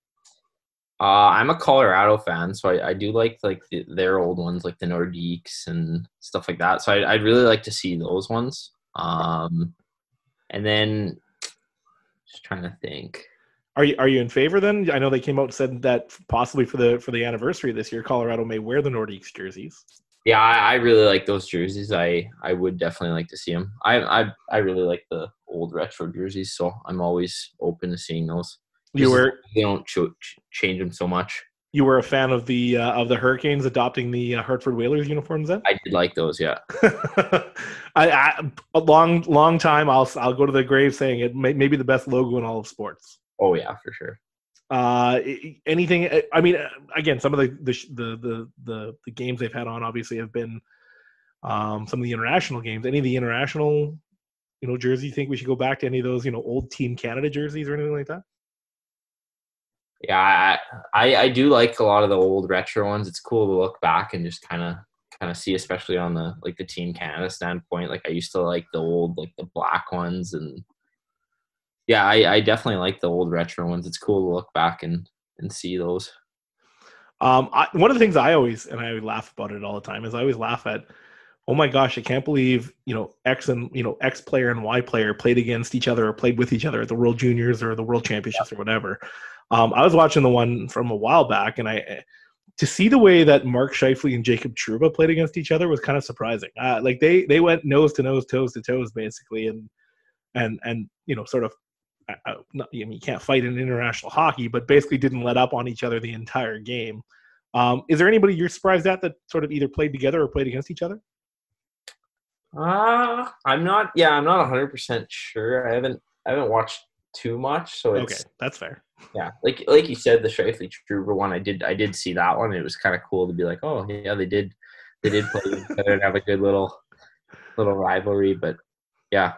I'm a Colorado fan, so I do like their old ones, like the Nordiques and stuff like that. So I'd really like to see those ones. And then just trying to think. Are you in favor then? I know they came out and said that possibly for the anniversary this year, Colorado may wear the Nordiques jerseys. Yeah, I really like those jerseys. I would definitely like to see them. I really like the old retro jerseys, so I'm always open to seeing those. They don't change them so much. You were a fan of the Hurricanes adopting the Hartford Whalers uniforms then? I did like those, yeah. A long time. I'll go to the grave saying it may be the best logo in all of sports. Oh yeah, for sure. Anything? I mean, again, some of the games they've had on obviously have been some of the international games. Any of the international, jerseys? You think we should go back to any of those, old Team Canada jerseys or anything like that? Yeah, I do like a lot of the old retro ones. It's cool to look back and just kind of see, especially on the Team Canada standpoint. Like I used to like the old, like the black ones, and yeah, I definitely like the old retro ones. It's cool to look back and see those. One of the things I laugh about it all the time is I always laugh at, oh my gosh, I can't believe, X and, X player and Y player played against each other or played with each other at the World Juniors or the World Championships or whatever. I was watching the one from a while back, and to see the way that Mark Scheifele and Jacob Trouba played against each other was kind of surprising. Like they went nose to nose, toes to toes, basically, and sort of. You can't fight in international hockey, but basically didn't let up on each other the entire game. Is there anybody you're surprised at that sort of either played together or played against each other? I'm not 100% sure. I haven't I haven't watched too much, so Okay, it's that's fair. yeah. Like you said, the Shifley Trooper one, I did see that one. It was kind of cool to be like, oh yeah, they did play each other and have a good little rivalry. But yeah,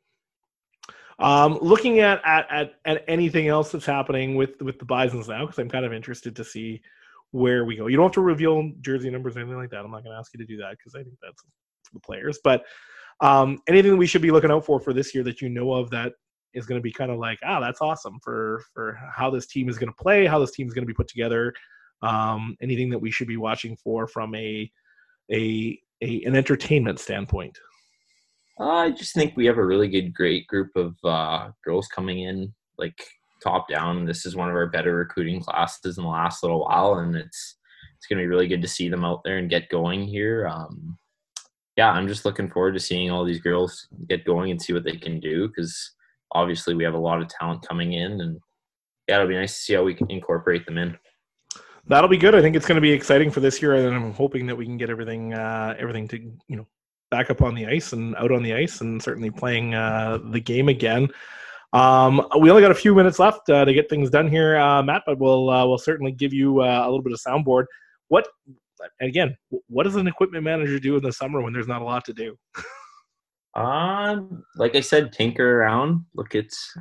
Looking at anything else that's happening with the Bisons now, because I'm kind of interested to see where we go. You don't have to reveal jersey numbers or anything like that. I'm not going to ask you to do that because I think that's for the players. But anything we should be looking out for this year that you know of that is going to be kind of like, that's awesome for how this team is going to play, how this team is going to be put together. Anything that we should be watching for from an entertainment standpoint. I just think we have a really great group of girls coming in, like top down. This is one of our better recruiting classes in the last little while, and it's going to be really good to see them out there and get going here. Yeah, I'm just looking forward to seeing all these girls get going and see what they can do, because obviously we have a lot of talent coming in, and yeah, it'll be nice to see how we can incorporate them in. That'll be good. I think it's going to be exciting for this year, and I'm hoping that we can get everything to back up on the ice and out on the ice, and certainly playing the game again. We only got a few minutes left to get things done here, Matt, but we'll certainly give you a little bit of soundboard. What does an equipment manager do in the summer when there's not a lot to do? Like I said, tinker around. Look,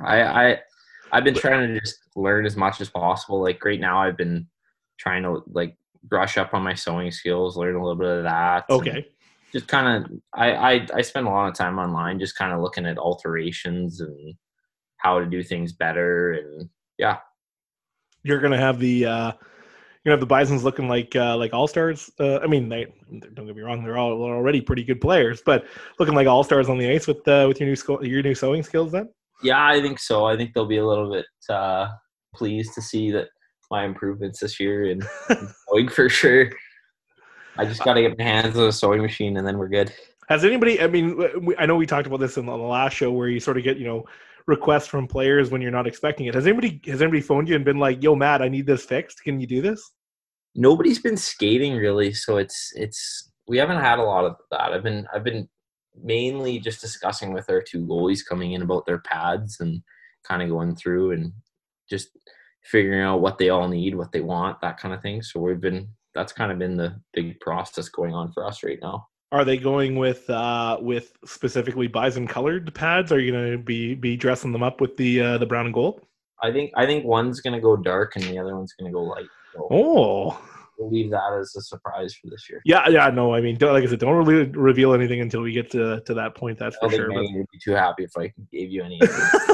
I've been trying to just learn as much as possible. Like right now, I've been trying to like brush up on my sewing skills, learn a little bit of that. Okay. Just kind of, I spend a lot of time online, just kind of looking at alterations and how to do things better, and yeah. You're gonna have the Bisons looking like all stars. I mean, don't get me wrong, they're already pretty good players, but looking like all stars on the ice with your new sewing skills. Then. Yeah, I think so. I think they'll be a little bit pleased to see that my improvements this year in sewing for sure. I just got to get my hands on a sewing machine, and then we're good. Has anybody? I mean, I know we talked about this on the last show where you sort of get requests from players when you're not expecting it. Has anybody phoned you and been like, "Yo, Matt, I need this fixed. Can you do this?" Nobody's been skating really, so it's we haven't had a lot of that. I've been mainly just discussing with our two goalies coming in about their pads and kind of going through and just figuring out what they all need, what they want, that kind of thing. So that's kind of been the big process going on for us right now. Are they going with specifically Bison colored pads? Are you going to be dressing them up with the brown and gold? I think one's going to go dark and the other one's going to go light. So we'll leave that as a surprise for this year. Yeah. No, I mean, like I said, don't really reveal anything until we get to that point. That's for sure. Megan would be too happy if I gave you any.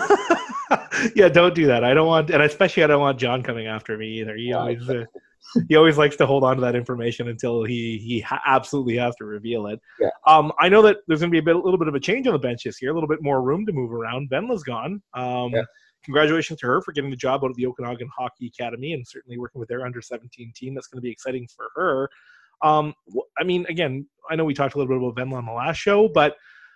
Yeah, don't do that. I don't want John coming after me either. He always likes to hold on to that information until he absolutely has to reveal it. Yeah. I know that there's going to be a little bit of a change on the bench this year, a little bit more room to move around. Venla's gone. Congratulations to her for getting the job out of the Okanagan Hockey Academy and certainly working with their under-17 team. That's going to be exciting for her. I mean, again, I know we talked a little bit about Venla on the last show, but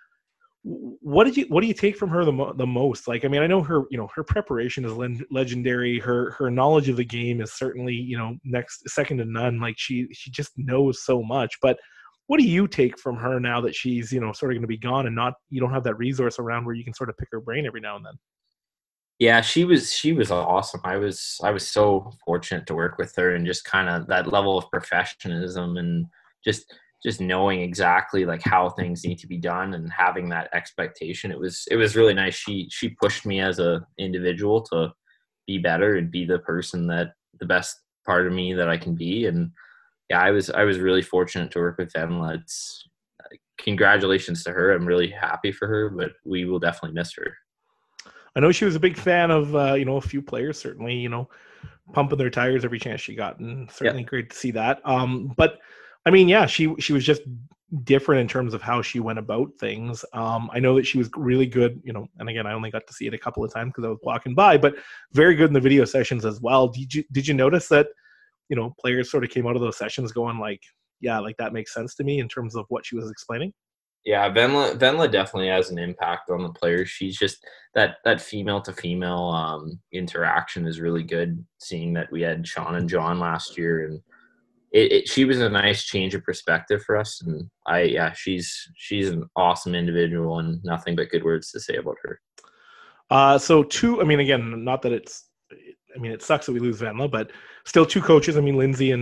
what do you take from her the most? Like, I mean, I know her, her preparation is legendary. Her knowledge of the game is certainly, second to none. Like she just knows so much. But what do you take from her now that she's, sort of going to be gone and you don't have that resource around where you can sort of pick her brain every now and then? Yeah, she was awesome. I was so fortunate to work with her and just kind of that level of professionalism and just knowing exactly like how things need to be done and having that expectation. It was really nice. She pushed me as a individual to be better and be the person that the best part of me that I can be. And yeah, I was really fortunate to work with Venla. It's congratulations to her. I'm really happy for her, but we will definitely miss her. I know she was a big fan of, a few players, certainly, pumping their tires every chance she got, and certainly great to see that. But I mean, yeah, she was just different in terms of how she went about things. I know that she was really good, and again, I only got to see it a couple of times because I was walking by, but very good in the video sessions as well. Did you notice that, players sort of came out of those sessions going like, yeah, like that makes sense to me in terms of what she was explaining? Yeah, Venla definitely has an impact on the players. She's just that female to female interaction is really good. Seeing that we had Sean and John last year, and she was a nice change of perspective for us. And she's an awesome individual, and nothing but good words to say about her. So two, I mean, again, not that it's, I mean, it sucks that we lose Venla, but still two coaches. I mean, Lindsay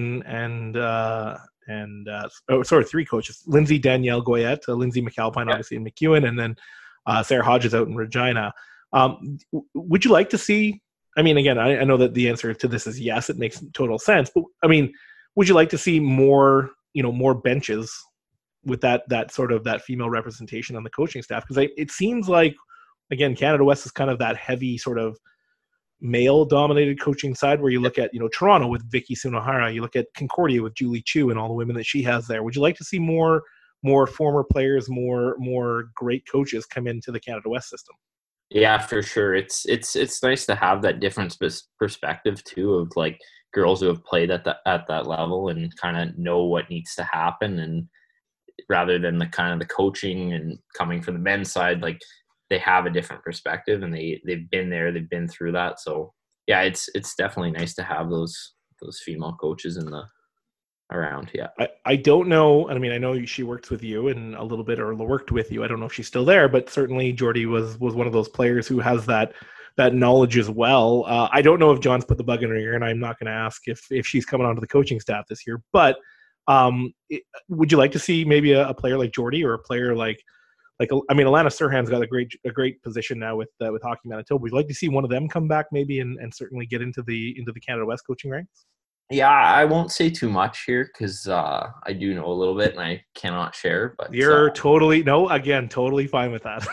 three coaches: Lindsay, Danielle Goyette, Lindsay McAlpine, obviously in McEwen, and then Sarah Hodges out in Regina. Would you like to see? I mean, again, I know that the answer to this is yes. It makes total sense. But I mean, would you like to see more, more benches with that sort of that female representation on the coaching staff? Because it seems like, again, Canada West is kind of that heavy sort of male-dominated coaching side where you look at, Toronto with Vicky Sunohara, you look at Concordia with Julie Chu and all the women that she has there. Would you like to see more former players, more great coaches come into the Canada West system? Yeah, for sure. It's nice to have that different perspective too, of like girls who have played at that level and kind of know what needs to happen, and rather than the kind of the coaching and coming from the men's side, like they have a different perspective and they've been there, they've been through that. So yeah, it's definitely nice to have those female coaches around. Yeah. I don't know. I mean, I know she works with you and a little bit, or worked with you. I don't know if she's still there, but certainly Jordy was one of those players who has that knowledge as well. I don't know if John's put the bug in her ear, and I'm not going to ask if she's coming onto the coaching staff this year, but would you like to see maybe a player like Jordy, or a player like, I mean, Alana Serhan's got a great position now with Hockey Manitoba. We'd like to see one of them come back maybe and certainly get into the Canada West coaching ranks. Yeah, I won't say too much here because I do know a little bit and I cannot share. But you're totally fine with that.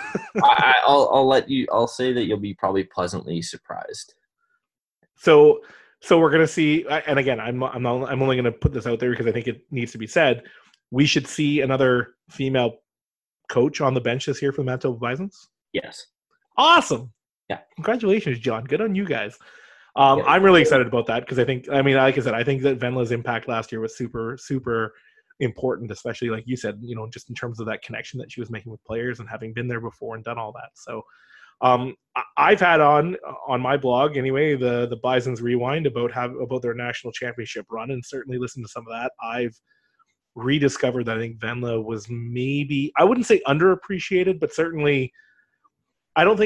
I'll say that you'll be probably pleasantly surprised. So we're gonna see, and again, I'm only gonna put this out there because I think it needs to be said. We should see another female coach on the bench this year for the Manitoba Bisons? Yes. Awesome. Yeah. Congratulations, John. Good on you guys. I'm really excited about that because I think that Venla's impact last year was super, super important, especially like you said, just in terms of that connection that she was making with players and having been there before and done all that. So I've had on my blog anyway, the Bisons Rewind about their national championship run, and certainly listened to some of that. I've rediscovered that I think Venla was maybe, I wouldn't say underappreciated, but certainly I don't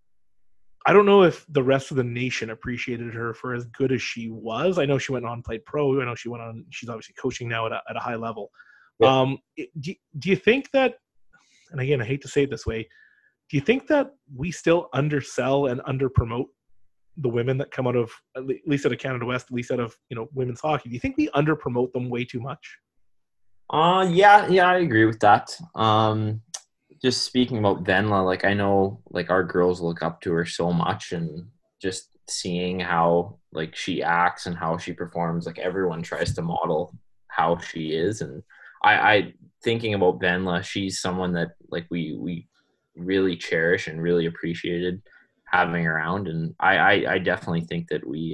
know if the rest of the nation appreciated her for as good as she was. I know she went on and played pro. I know she's obviously coaching now at a high level. Yeah. Do you think that, and again, I hate to say it this way, do you think that we still undersell and underpromote the women that come out of, at least out of Canada West, at least out of, women's hockey? Do you think we underpromote them way too much? Yeah, I agree with that. Just speaking about Venla, like I know like our girls look up to her so much, and just seeing how like she acts and how she performs, like everyone tries to model how she is. And I thinking about Venla, she's someone that like we really cherish and really appreciated having around. And I definitely think that we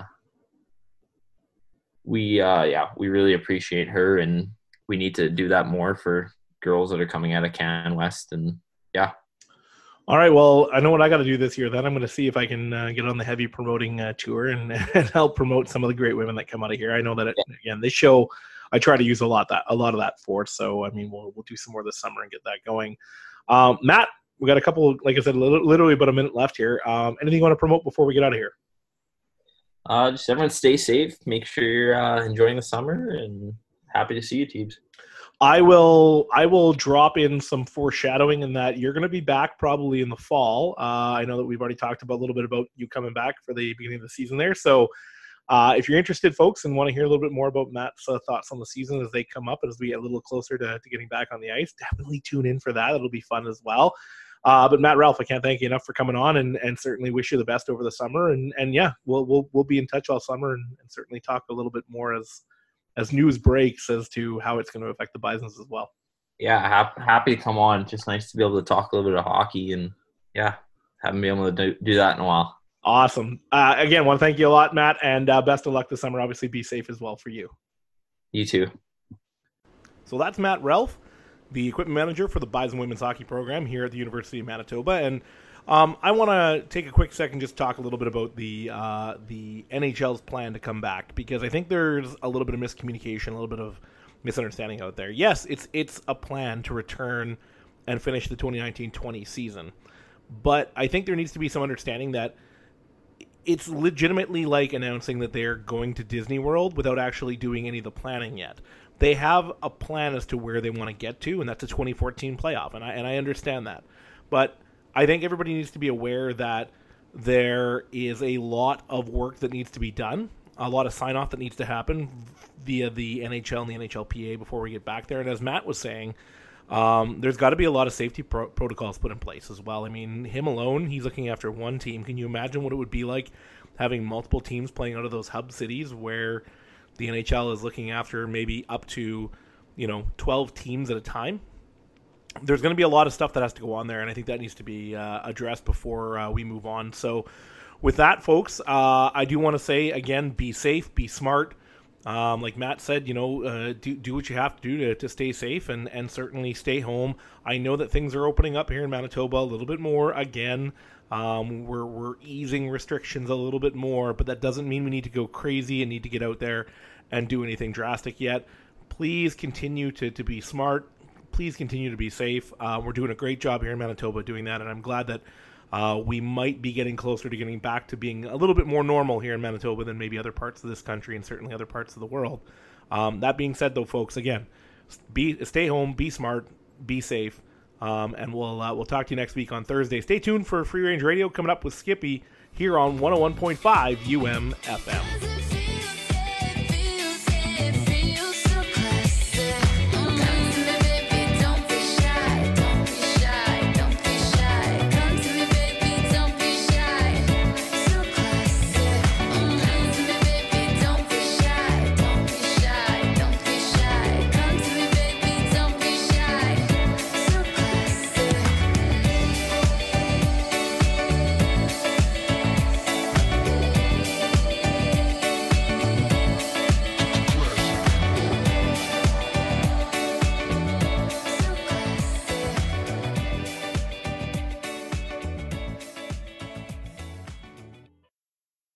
really appreciate her, and we need to do that more for girls that are coming out of Can West. And yeah. All right. Well, I know what I got to do this year. Then I'm going to see if I can get on the heavy promoting tour and help promote some of the great women that come out of here. I know that again, this show, I try to use a lot of that for. So I mean, we'll do some more this summer and get that going. Matt, we got a couple, like I said, literally about a minute left here. Anything you want to promote before we get out of here? Just everyone stay safe. Make sure you're enjoying the summer, and happy to see you, Teebs. I will drop in some foreshadowing in that you're going to be back probably in the fall. I know that we've already talked about a little bit about you coming back for the beginning of the season there. So if you're interested, folks, and want to hear a little bit more about Matt's thoughts on the season as they come up, as we get a little closer to getting back on the ice, definitely tune in for that. It'll be fun as well. But Matt, Ralph, I can't thank you enough for coming on, and certainly wish you the best over the summer. And yeah, we'll be in touch all summer and certainly talk a little bit more as news breaks as to how it's going to affect the Bisons as well. Yeah, happy to come on. Just nice to be able to talk a little bit of hockey, and yeah, haven't been able to do that in a while. Awesome. Again, want to thank you a lot, Matt, and best of luck this summer. Obviously, be safe as well for you. You too. So that's Matt Ralph, the equipment manager for the Bison Women's Hockey Program here at the University of Manitoba. And I want to take a quick second just to talk a little bit about the NHL's plan to come back, because I think there's a little bit of miscommunication, a little bit of misunderstanding out there. Yes, it's a plan to return and finish the 2019-20 season, But I think there needs to be some understanding that it's legitimately like announcing that they're going to Disney World without actually doing any of the planning yet. They have a plan as to where they want to get to, and that's a 2014 playoff, and I understand that. But I think everybody needs to be aware that there is a lot of work that needs to be done, a lot of sign-off that needs to happen via the NHL and the NHLPA before we get back there. And as Matt was saying, there's got to be a lot of safety protocols put in place as well. I mean, him alone, he's looking after one team. Can you imagine what it would be like having multiple teams playing out of those hub cities where the NHL is looking after maybe up to, 12 teams at a time? There's going to be a lot of stuff that has to go on there, and I think that needs to be addressed before we move on. So with that, folks, I do want to say, again, be safe, be smart. Like Matt said, do what you have to do to stay safe and certainly stay home. I know that things are opening up here in Manitoba a little bit more again. We're easing restrictions a little bit more, but that doesn't mean we need to go crazy and need to get out there and do anything drastic yet. Please continue to be smart. Please continue to be safe. We're doing a great job here in Manitoba doing that, and I'm glad that we might be getting closer to getting back to being a little bit more normal here in Manitoba than maybe other parts of this country and certainly other parts of the world. That being said, though, folks, again, stay home, be smart, be safe, and we'll talk to you next week on Thursday. Stay tuned for Free Range Radio coming up with Skippy here on 101.5 UMFM.